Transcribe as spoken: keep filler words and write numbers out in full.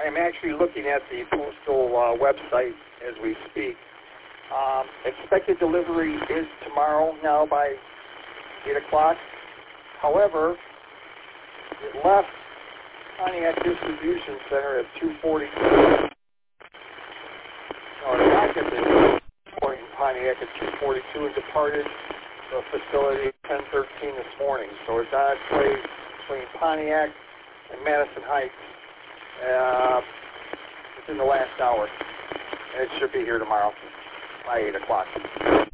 I'm actually looking at the postal uh, website as we speak. Um, expected delivery is tomorrow now by eight o'clock. However, it left Pontiac Distribution Center at two forty-two. No, it knocked at the point in Pontiac at two forty-two and departed the facility at ten thirteen this morning. So it's on its way between Pontiac and Madison Heights uh, within the last hour. And it should be here tomorrow by eight o'clock.